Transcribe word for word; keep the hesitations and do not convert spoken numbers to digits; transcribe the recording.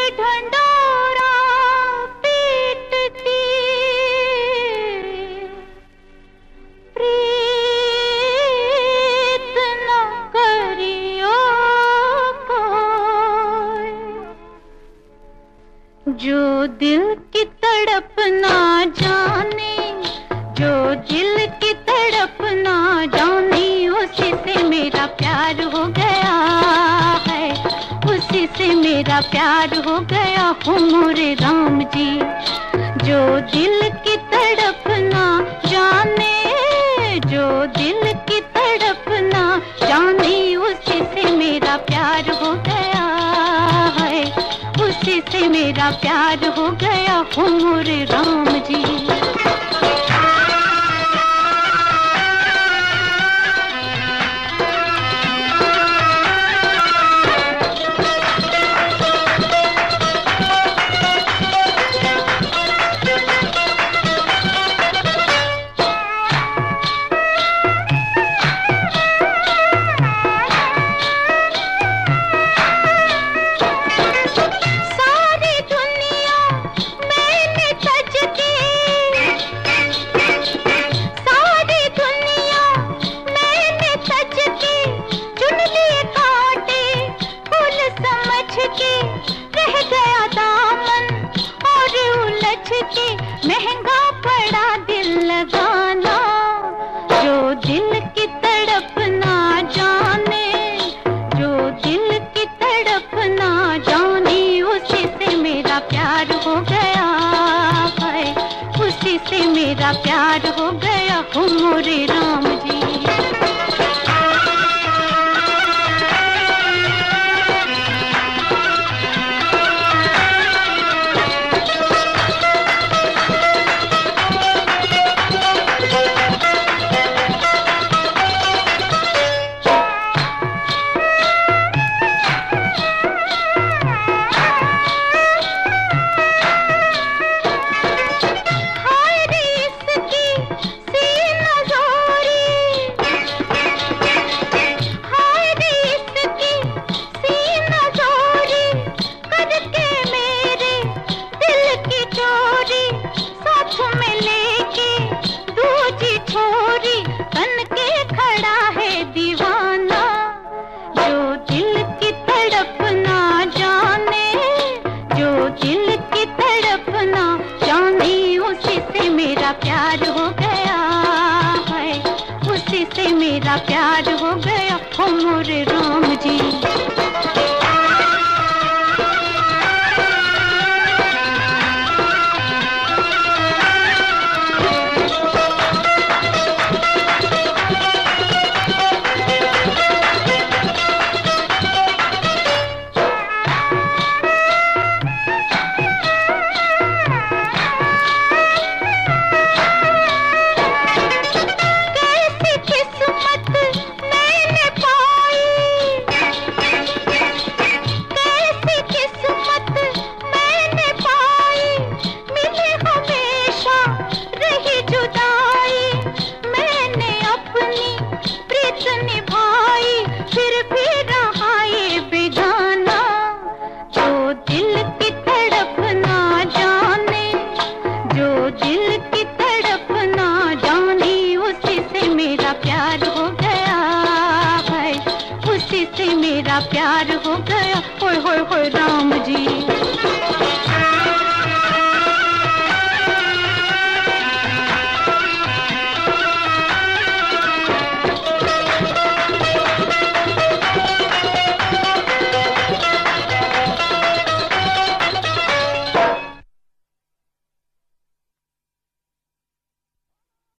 ढंढोरा पीटती, प्रीत न करियो कोई, जो दिल की तड़प ना जाने, जो दिल की तड़प ना जाने, उसी से मेरा प्यार हो गया है, उसी से मेरा प्यार हो गया हो मोरे राम जी। जो दिल की तड़प ना जाने, जो दिल की तड़प ना जाने, उसी से मेरा प्यार हो गया है, उसी से मेरा प्यार हो गया हो मोरे राम जी। रह गया दामन और उलझ के, महंगा पड़ा दिल लगाना। जो दिल की तड़प ना जाने, जो दिल की तड़प ना जाने, उसी से मेरा प्यार हो गया है, उसी से मेरा प्यार हो गया हो मोरे राम जी। प्यार हो गया है, उसी से मेरा प्यार हो गया हो मोरे राम जी। मेरा प्यार हो गया, होय होय होय राम